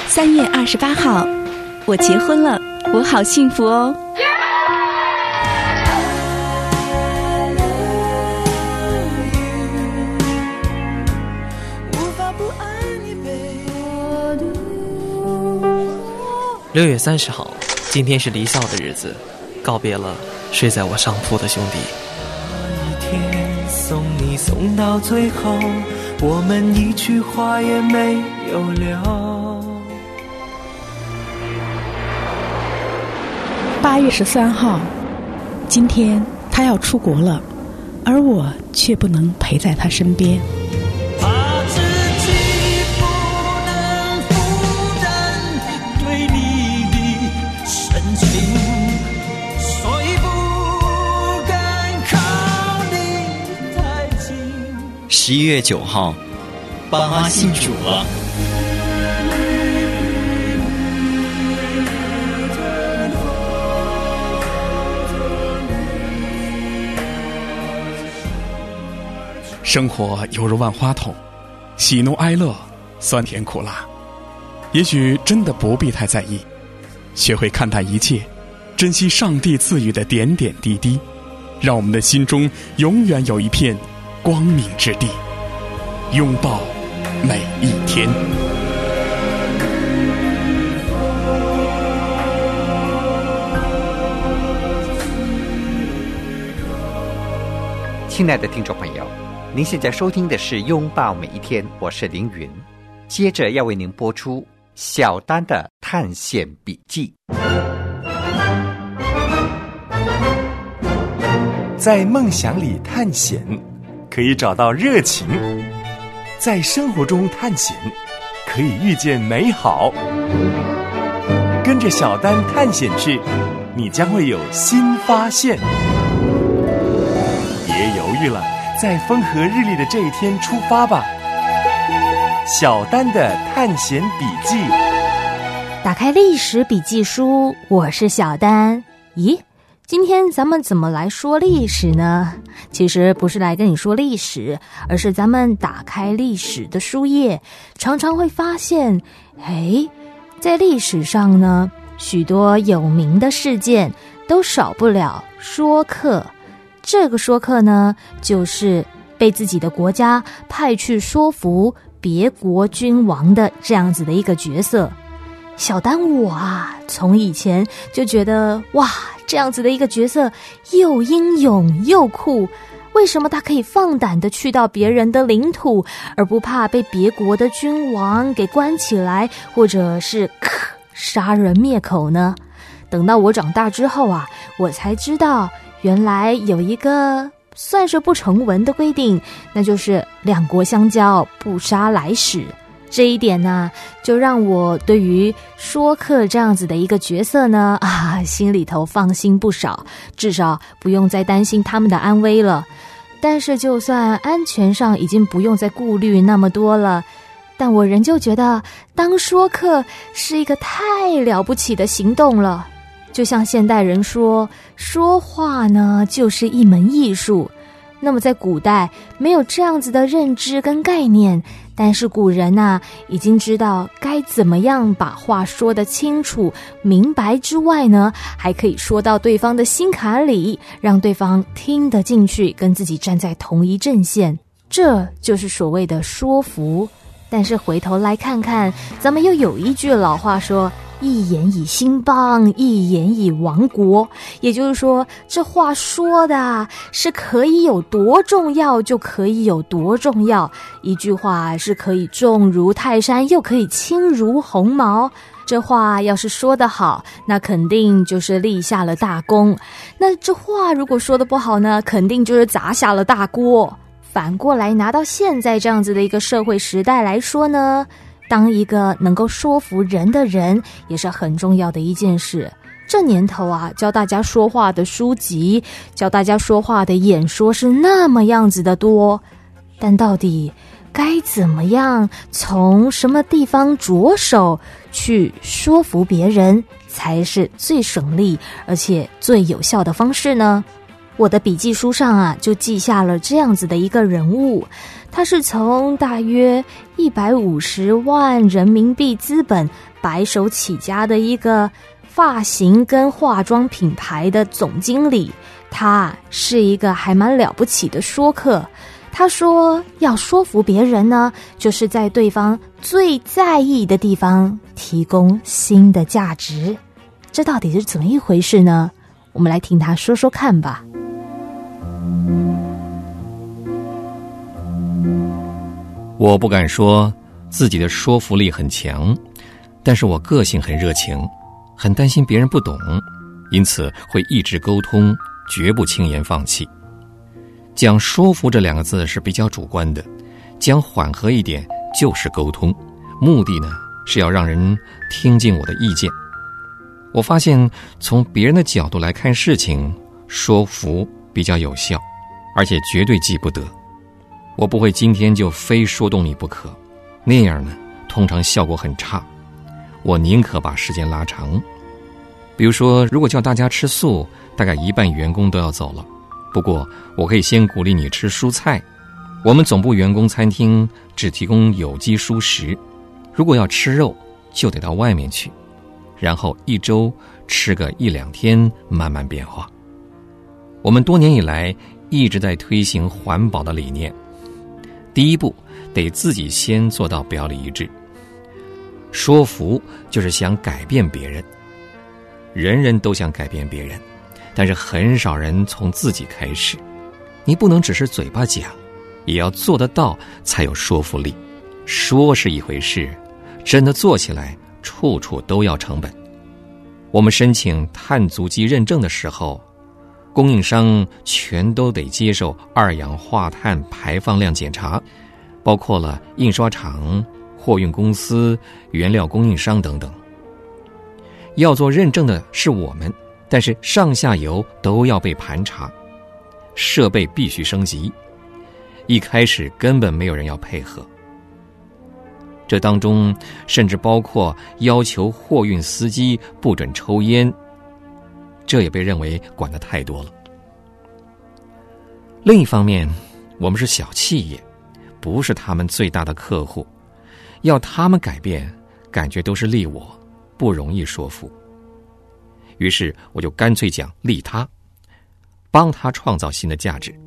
3月28号，我结婚了，我好幸福哦。 6月30号，今天是离校的日子，告别了睡在我上铺的兄弟。 那一天送你送到最后，我们一句话也没有聊。 8月13号，今天他要出国了，而我却不能陪在他身边。 怕自己不能负担对你的深情，所以不敢靠你太近。 11月9号，爸妈信主了。 生活犹如万花筒，喜怒哀乐，酸甜苦辣。也许真的不必太在意，学会看淡一切，珍惜上帝赐予的点点滴滴，让我们的心中永远有一片光明之地，拥抱每一天。 亲爱的听众朋友，您现在收听的是拥抱每一天，我是凌云。接着要为您播出小丹的探险笔记。 在梦想里探险，可以找到热情；在生活中探险，可以遇见美好。跟着小丹探险去，你将会有新发现。别犹豫了，在风和日丽的这一天出发吧！小丹的探险笔记。 打开历史笔记书，我是小丹。咦，今天咱们怎么来说历史呢？其实不是来跟你说历史，而是咱们打开历史的书页，常常会发现，在历史上呢，许多有名的事件都少不了说客。这个说客呢，就是被自己的国家派去说服别国君王的这样子的一个角色。小丹我从以前就觉得哇，这样子的一个角色又英勇又酷，为什么他可以放胆的去到别人的领土，而不怕被别国的君王给关起来，或者是杀人灭口呢？等到我长大之后我才知道原来有一个算是不成文的规定，那就是两国相交不杀来使。这一点呢，就让我对于说客这样子的一个角色呢心里头放心不少，至少不用再担心他们的安危了。但是就算安全上已经不用再顾虑那么多了，但我仍旧觉得当说客是一个太了不起的行动了。就像现代人说话呢就是一门艺术，那么在古代没有这样子的认知跟概念，但是古人已经知道该怎么样把话说得清楚明白之外呢，还可以说到对方的心坎里，让对方听得进去，跟自己站在同一阵线，这就是所谓的说服。但是回头来看看，咱们又有一句老话说，一言以兴邦，一言以亡国。也就是说，这话说的是可以有多重要就可以有多重要，一句话是可以重如泰山，又可以轻如鸿毛。这话要是说得好，那肯定就是立下了大功，那这话如果说得不好呢，肯定就是砸下了大锅。反过来拿到现在这样子的一个社会时代来说呢，当一个能够说服人的人也是很重要的一件事。这年头教大家说话的书籍，教大家说话的演说是那么样子的多，但到底该怎么样从什么地方着手去说服别人才是最省力而且最有效的方式呢？我的笔记书上就记下了这样子的一个人物， 它是从大约150万人民币资本白手起家的一个发型跟化妆品牌的总经理，他是一个还蛮了不起的说客。他说要说服别人呢，就是在对方最在意的地方提供新的价值。这到底是怎么一回事呢？我们来听他说说看吧。 我不敢说自己的说服力很强，但是我个性很热情，很担心别人不懂，因此会一直沟通，绝不轻言放弃。讲说服这2个字是比较主观的，讲缓和一点就是沟通，目的呢是要让人听进我的意见。我发现从别人的角度来看事情，说服比较有效，而且绝对记不得。我不会今天就非说动你不可，那样呢通常效果很差。我宁可把时间拉长。比如说，如果叫大家吃素，大概1半员工都要走了。不过我可以先鼓励你吃蔬菜。我们总部员工餐厅只提供有机蔬食，如果要吃肉就得到外面去，然后1周吃个1-2天，慢慢变化。我们多年以来一直在推行环保的理念，第一步得自己先做到表里一致。说服就是想改变别人，人人都想改变别人，但是很少人从自己开始。你不能只是嘴巴讲，也要做得到才有说服力。说是一回事，真的做起来处处都要成本。我们申请碳足迹认证的时候，供应商全都得接受2氧化碳排放量检查，包括了印刷厂、货运公司、原料供应商等等。要做认证的是我们，但是上下游都要被盘查，设备必须升级。一开始根本没有人要配合，这当中甚至包括要求货运司机不准抽烟，这也被认为管得太多了。另一方面，我们是小企业，不是他们最大的客户，要他们改变，感觉都是利我，不容易说服。于是我就干脆讲利他，帮他创造新的价值。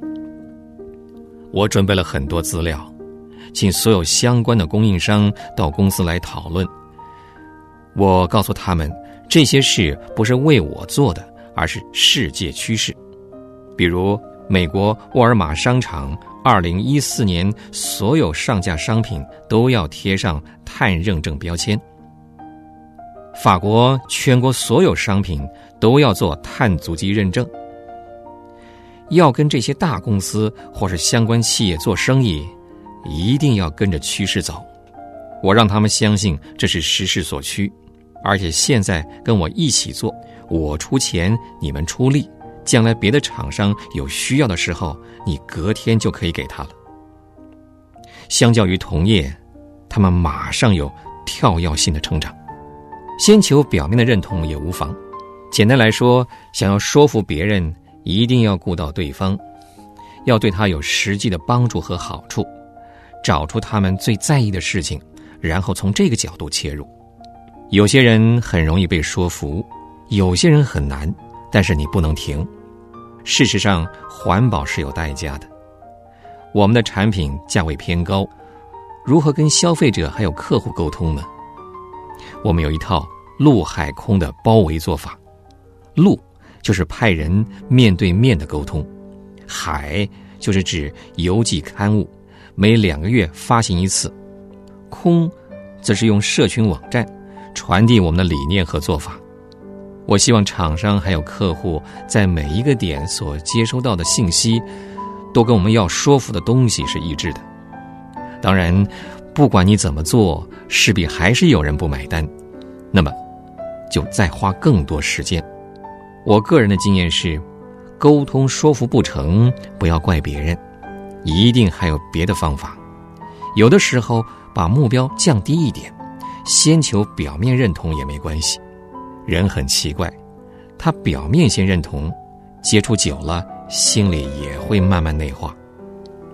我准备了很多资料，请所有相关的供应商到公司来讨论。我告诉他们，这些事不是为我做的，而是世界趋势。比如美国沃尔玛商场2014年所有上架商品都要贴上碳认证标签，法国全国所有商品都要做碳足迹认证。要跟这些大公司或是相关企业做生意，一定要跟着趋势走。我让他们相信这是时势所趋，而且现在跟我一起做，我出钱，你们出力，将来别的厂商有需要的时候，你隔天就可以给他了。相较于同业，他们马上有跳跃性的成长。先求表面的认同也无妨。简单来说，想要说服别人，一定要顾到对方，要对他有实际的帮助和好处，找出他们最在意的事情，然后从这个角度切入。有些人很容易被说服，有些人很难，但是你不能停。事实上，环保是有代价的。我们的产品价位偏高，如何跟消费者还有客户沟通呢？我们有一套陆海空的包围做法。陆就是派人面对面的沟通，海就是指邮寄刊物，每2个月发行一次，空则是用社群网站传递我们的理念和做法。我希望厂商还有客户在每一个点所接收到的信息，都跟我们要说服的东西是一致的。当然，不管你怎么做，势必还是有人不买单，那么就再花更多时间。我个人的经验是，沟通说服不成，不要怪别人，一定还有别的方法。有的时候把目标降低一点，先求表面认同也没关系。人很奇怪，他表面先认同，接触久了，心里也会慢慢内化。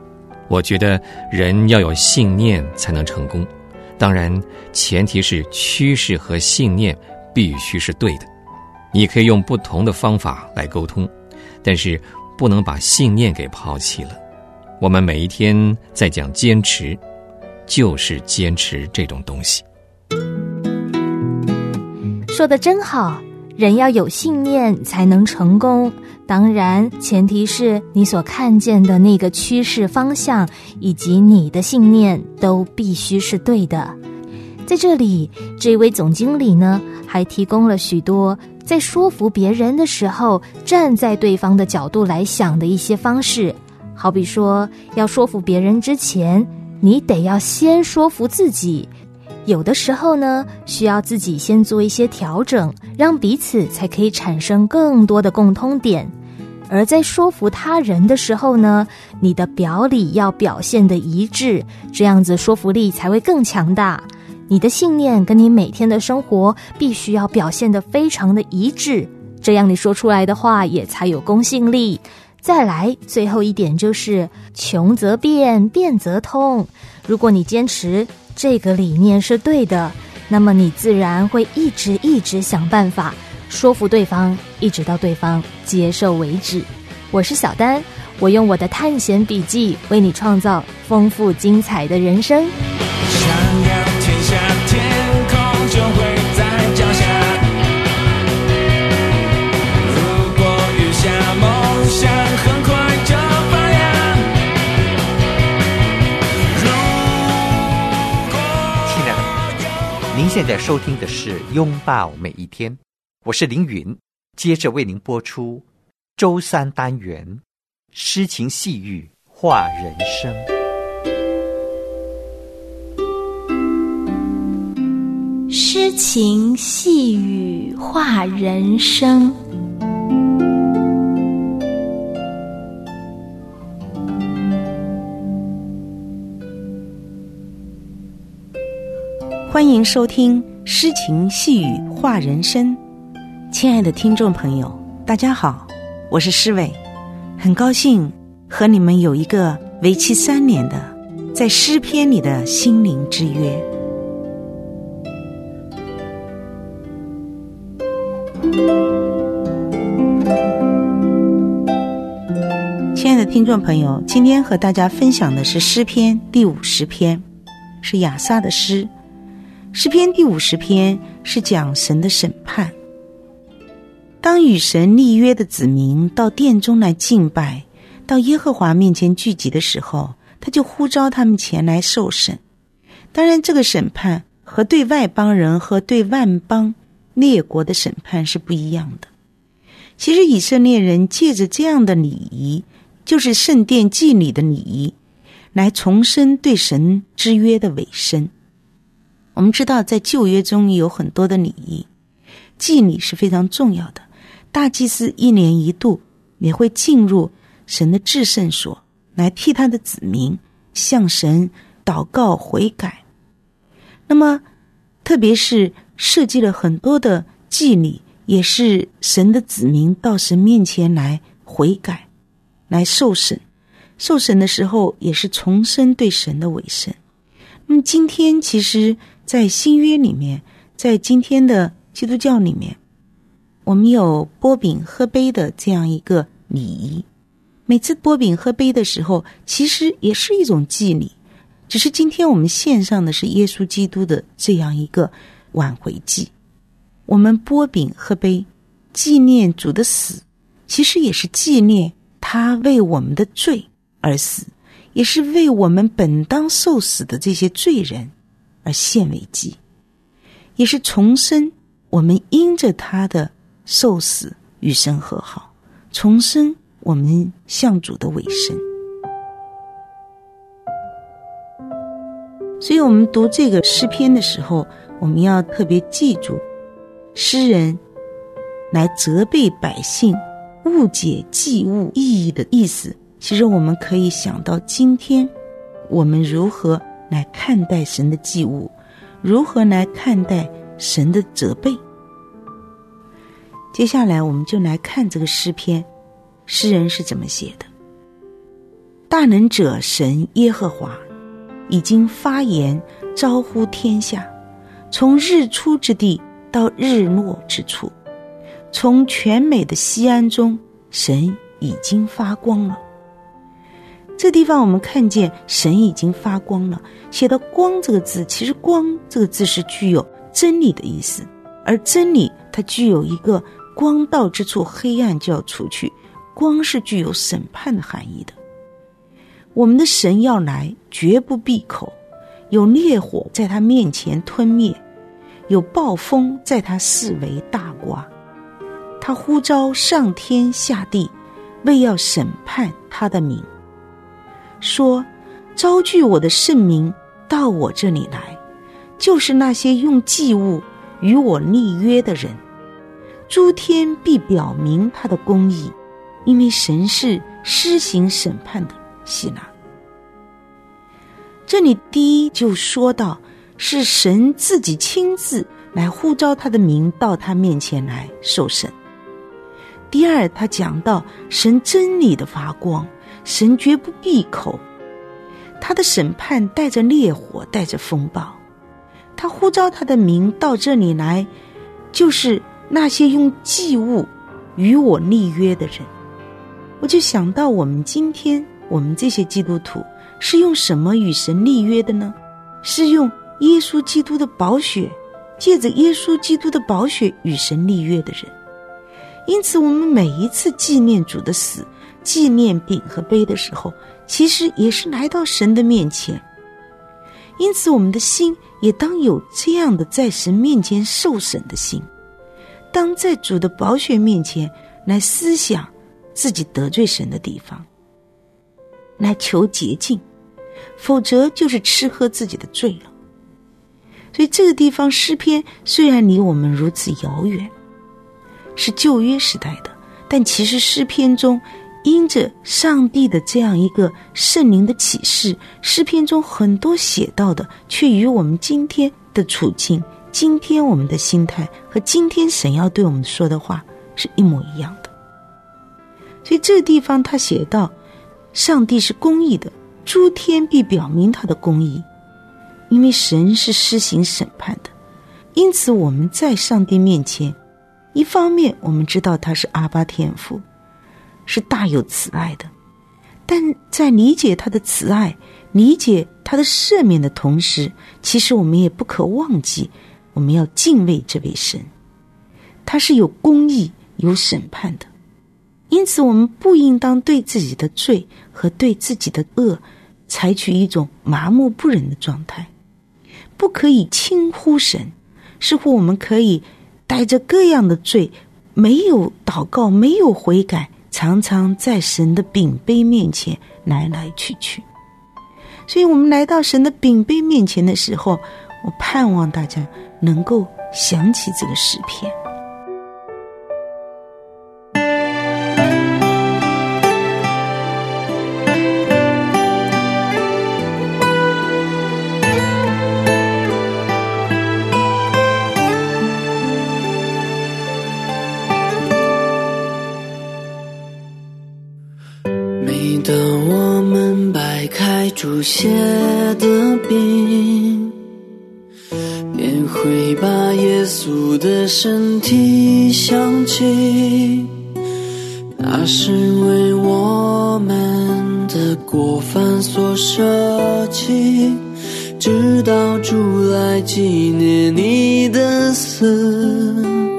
我觉得人要有信念才能成功，当然前提是趋势和信念必须是对的。你可以用不同的方法来沟通，但是不能把信念给抛弃了。我们每一天在讲坚持，就是坚持这种东西。 说得真好，人要有信念才能成功，当然前提是你所看见的那个趋势方向以及你的信念都必须是对的。在这里，这位总经理呢，还提供了许多在说服别人的时候站在对方的角度来想的一些方式。好比说，要说服别人之前，你得要先说服自己。有的时候呢，需要自己先做一些调整，让彼此才可以产生更多的共通点。而在说服他人的时候呢，你的表里要表现得一致，这样子说服力才会更强大。你的信念跟你每天的生活必须要表现得非常的一致，这样你说出来的话也才有公信力。再来，最后一点就是穷则变，变则通。如果你坚持这个理念是对的，那么你自然会一直想办法说服对方，一直到对方接受为止。我是小丹，我用我的探险笔记为你创造丰富精彩的人生。 想要天下天空就会在脚下，如果雨下梦想很快就发芽。 亲爱的朋友，您现在收听的是拥抱每一天，我是凌云，接着为您播出周三单元诗情细语话人生。 诗情细语话人生。 欢迎收听诗情细语话人生。亲爱的听众朋友，大家好，我是诗伟，很高兴和你们有一个为期3年的在诗篇里的心灵之约。亲爱的听众朋友，今天和大家分享的是诗篇第50篇，是亚萨的诗。诗篇第50篇是讲神的审判。当与神立约的子民到殿中来敬拜，到耶和华面前聚集的时候，他就呼召他们前来受审。当然，这个审判和对外邦人和对万邦列国的审判是不一样的。其实以色列人借着这样的礼仪，就是圣殿祭礼的礼仪，来重申对神之约的委身。我们知道在旧约中有很多的礼仪，祭礼是非常重要的。大祭司1年1度也会进入神的至圣所，来替他的子民向神祷告悔改。那么特别是设计了很多的祭礼，也是神的子民到神面前来悔改，来受审。受审的时候也是重申对神的委身。那么今天其实在新约里面，在今天的基督教里面，我们有擘饼喝杯的这样一个礼仪。每次擘饼喝杯的时候，其实也是一种祭礼，只是今天我们献上的是耶稣基督的这样一个挽回祭。我们擘饼喝杯，纪念主的死，其实也是纪念他为我们的罪而死，也是为我们本当受死的这些罪人而献为祭，也是重申我们因着他的受死与神和好，重申我们向主的委身。所以我们读这个诗篇的时候，我们要特别记住，诗人来责备百姓误解祭物意义的意思。其实我们可以想到今天我们如何来看待神的祭物，如何来看待神的责备。接下来我们就来看这个诗篇，诗人是怎么写的。 大能者神耶和华已经发言招呼天下，从日出之地到日落之处，从全美的西安中，神已经发光了。这地方我们看见神已经发光了，写到光这个字，其实光这个字是具有真理的意思，而真理它具有一个光到之处黑暗就要除去，光是具有审判的含义的。我们的神要来绝不闭口，有烈火在他面前吞灭，有暴风在他四围大刮。他呼召上天下地，为要审判他的名，说招聚我的圣民到我这里来，就是那些用祭物与我立约的人。诸天必表明他的公义，因为神是施行审判的。希腊这里第一就说到是神自己亲自来呼召他的名到他面前来受审。第二，他讲到神真理的发光，神绝不闭口，他的审判带着烈火，带着风暴。他呼召他的名到这里来，就是那些用祭物与我立约的人。我就想到我们今天我们这些基督徒是用什么与神立约的呢？是用耶稣基督的宝血，借着耶稣基督的宝血与神立约的人。因此我们每一次纪念主的死，纪念饼和杯的时候，其实也是来到神的面前。因此我们的心也当有这样的在神面前受审的心，当在主的宝血面前来思想自己得罪神的地方，来求洁净，否则就是吃喝自己的罪了。所以这个地方诗篇虽然离我们如此遥远，是旧约时代的，但其实诗篇中因着上帝的这样一个圣灵的启示，诗篇中很多写到的却与我们今天的处境，今天我们的心态和今天神要对我们说的话是一模一样的。所以这个地方他写到上帝是公义的，诸天必表明他的公义，因为神是施行审判的。因此我们在上帝面前，一方面我们知道他是阿爸天父，是大有慈爱的，但在理解他的慈爱，理解他的赦免的同时，其实我们也不可忘记我们要敬畏这位神，他是有公义有审判的。因此我们不应当对自己的罪和对自己的恶采取一种麻木不仁的状态，不可以轻忽神，似乎我们可以带着各样的罪，没有祷告，没有悔改，常常在神的饼杯面前来来去去。所以我们来到神的饼杯面前的时候，我盼望大家能够想起这个诗篇。 当我们掰开主写的饼，便会把耶稣的身体想起，那是为我们的过犯所舍弃，直到主来纪念你的死。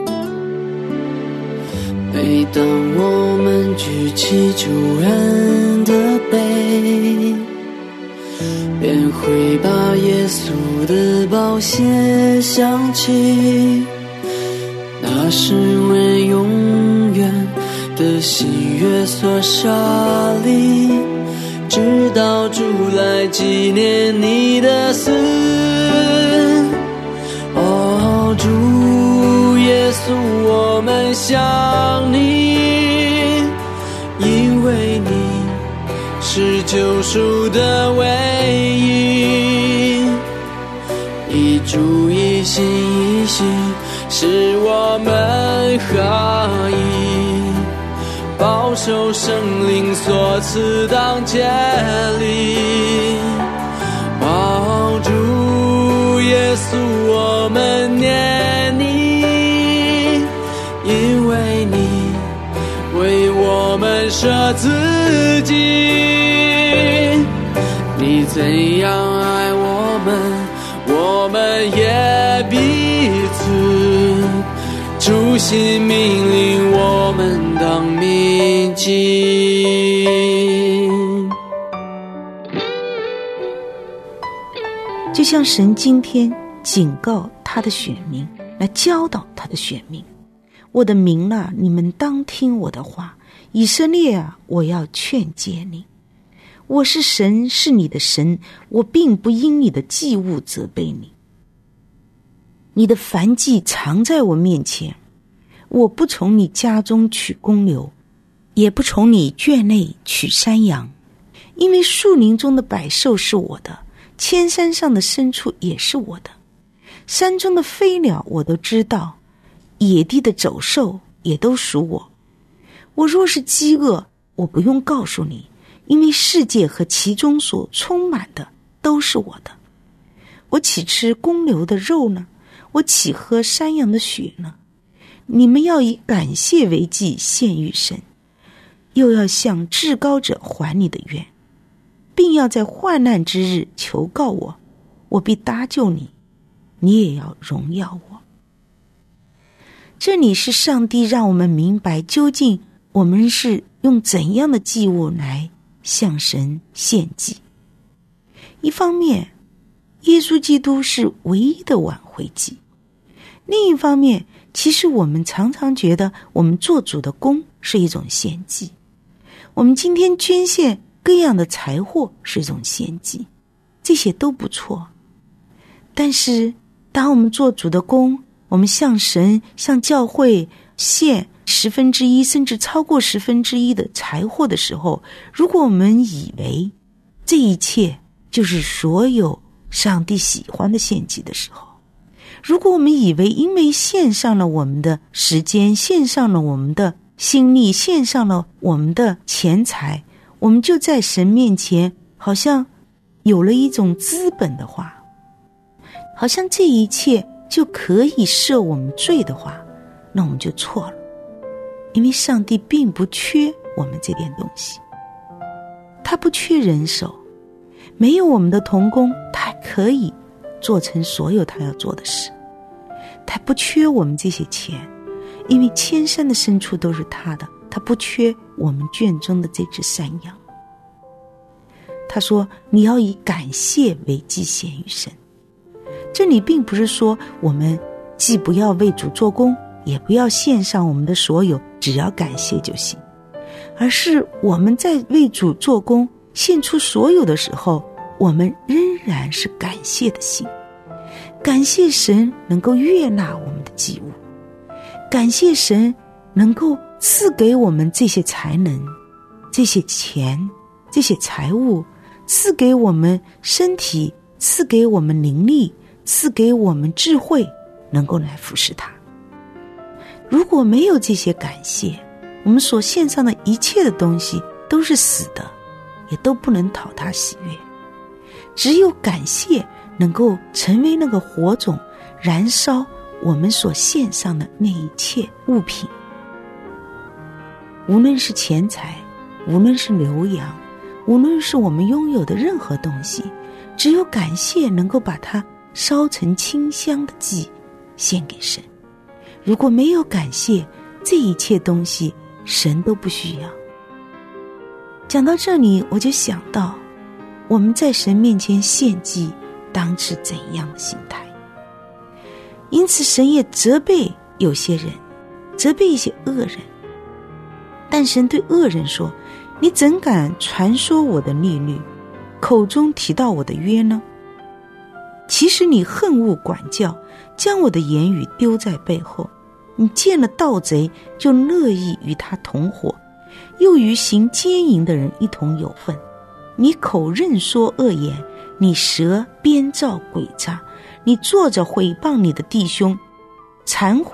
每当我们举起主恩的杯，便会把耶稣的宝血想起，那是为永远的喜悦所设立，直到主来纪念你的死。哦，主耶稣，我们想你，因为你是救赎的唯一，一主一心一心使我们合一， 饱受圣灵所赐当竭力。哦，主耶稣，我们念你，因为你为我们舍自己。你怎样爱我们，我们也彼此。主心命令我们当铭记。 就像神今天警告他的选民，来教导他的选民，我的民啊，你们当听我的话，以色列啊，我要劝诫你。我是神，是你的神，我并不因你的祭物责备你。你的燔祭常在我面前，我不从你家中取公牛，也不从你圈内取山羊，因为树林中的百兽是我的，千山上的牲畜也是我的，山中的飞鸟我都知道，野地的走兽也都属我。我若是饥饿，我不用告诉你，因为世界和其中所充满的都是我的。我岂吃公牛的肉呢？我岂喝山羊的血呢？你们要以感谢为祭献于神，又要向至高者还你的愿，并要在患难之日求告我，我必搭救你，你也要荣耀我。这里是上帝让我们明白，究竟我们是用怎样的祭物来向神献祭。一方面，耶稣基督是唯一的挽回祭；另一方面，其实我们常常觉得我们做主的工是一种献祭，我们今天捐献各样的财货是一种献祭，这些都不错。但是当我们做主的工，我们向神向教会献1/10甚至超过1/10的财货的时候，如果我们以为这一切就是所有上帝喜欢的献祭的时候，如果我们以为因为献上了我们的时间，献上了我们的心力，献上了我们的钱财，我们就在神面前好像有了一种资本的话，好像这一切就可以赦我们罪的话，那我们就错了。因为上帝并不缺我们这点东西，他不缺人手，没有我们的同工，他可以做成所有他要做的事。他不缺我们这些钱，因为千山的牲畜都是他的，他不缺我们圈中的这只山羊。他说你要以感谢为祭献于神。这里并不是说我们既不要为主做工，也不要献上我们的所有，只要感谢就行，而是我们在为主做工献出所有的时候，我们仍然是感谢的心，感谢神能够悦纳我们的祭物，感谢神能够赐给我们这些才能，这些钱，这些财物，赐给我们身体，赐给我们灵力，赐给我们智慧，能够来服侍他。如果没有这些感谢，我们所献上的一切的东西都是死的，也都不能讨他喜悦。只有感谢能够成为那个火种，燃烧我们所献上的那一切物品，无论是钱财，无论是牛羊，无论是我们拥有的任何东西，只有感谢能够把它烧成清香的祭献给神。如果没有感谢，这一切东西神都不需要。讲到这里，我就想到我们在神面前献祭当持怎样的心态。因此神也责备有些人，责备一些恶人。但神对恶人说，你怎敢传说我的律律，口中提到我的约呢？其实你恨恶管教，将我的言语丢在背后，你见了盗贼就乐意与他同伙，又与行奸淫的人一同有份。你口认说恶言，你舌编造诡诈，你坐着毁谤你的弟兄，忏悔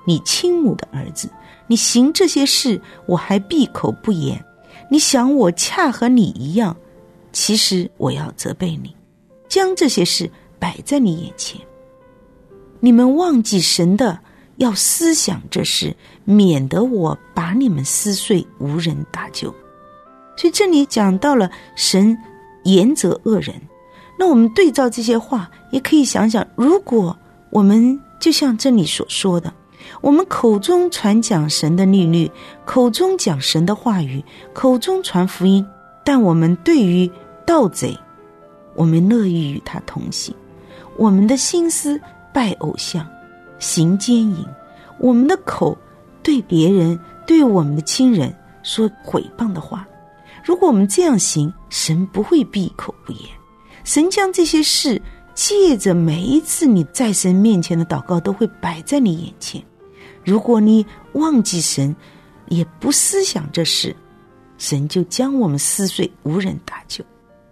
你亲母的儿子。你行这些事，我还闭口不言。你想我恰和你一样，其实我要责备你，将这些事摆在你眼前。你们忘记神的，要思想这事，免得我把你们撕碎，无人搭救。所以这里讲到了神严责恶人。那我们对照这些话，也可以想想，如果我们就像这里所说的，我们口中传讲神的律律，口中讲神的话语，口中传福音，但我们对于盗贼，我们乐意与他同行，我们的心思拜偶像，行奸淫，我们的口对别人，对我们的亲人说毁谤的话。如果我们这样行，神不会闭口不言。神将这些事借着每一次你在神面前的祷告都会摆在你眼前。如果你忘记神，也不思想这事，神就将我们撕碎，无人搭救。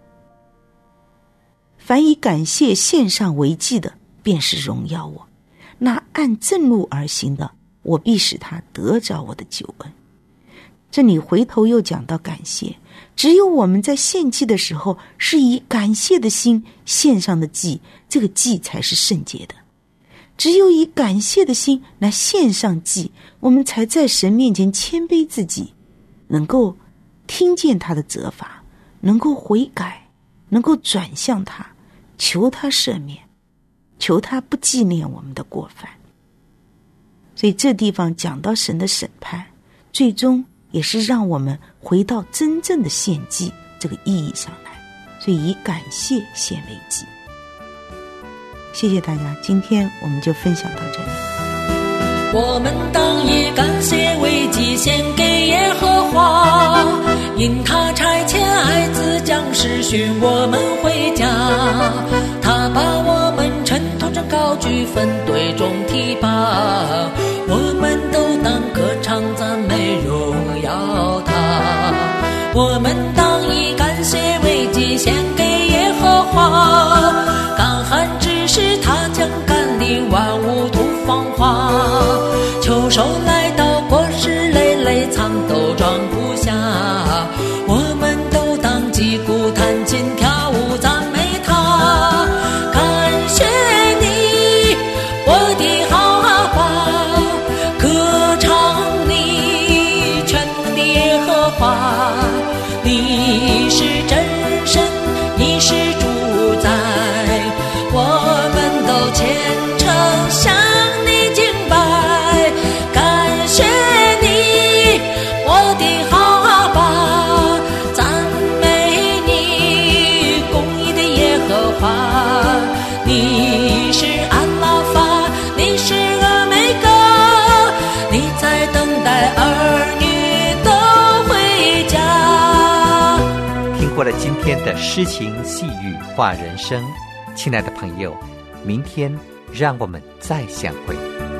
凡以感谢献上为祭的，便是荣耀我；那按正路而行的，我必使他得着我的救恩。这里回头又讲到感谢，只有我们在献祭的时候是以感谢的心献上的祭，这个祭才是圣洁的。只有以感谢的心来献上祭，我们才在神面前谦卑自己，能够听见他的责罚，能够悔改，能够转向他，求他赦免，求他不纪念我们的过犯。所以这地方讲到神的审判，最终也是让我们回到真正的献祭这个意义上来，所以以感谢献为祭。谢谢大家，今天我们就分享到这里。 我们当以感谢为祭献给耶和华，因他差遣爱子将士训我们回家，他把我们尘土中高举，分队中提拔，我们都当歌唱赞美荣耀他。我们当以感谢为祭献给耶和华，干旱之时他将甘霖万物土芳华，秋收来到果实累累，藏豆装不下，我们都当击鼓弹琴跳舞赞美他。感谢你我的好爸，歌唱你全能的耶和华，你是真神，你是主宰，我们都虔诚向你敬拜。感谢你我的好爸，赞美你公义的耶和华，你是安拉法，你是俄梅嘎，你在等待儿女都回家。 听过了今天的诗情细语话人生，亲爱的朋友，明天让我们再相会。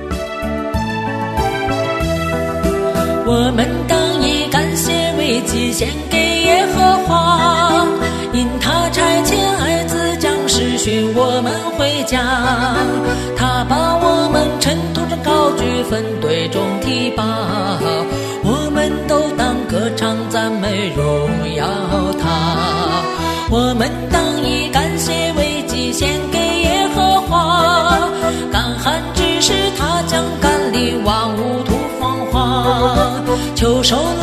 我们当以感谢为祭献给耶和华，因他差遣爱子将士训我们回家，他把我们尘土中高举，分队中提拔，我们都当歌唱赞美荣耀他。我们当以感谢为祭献给耶和华，干旱之时他将甘霖万物土芳华，秋收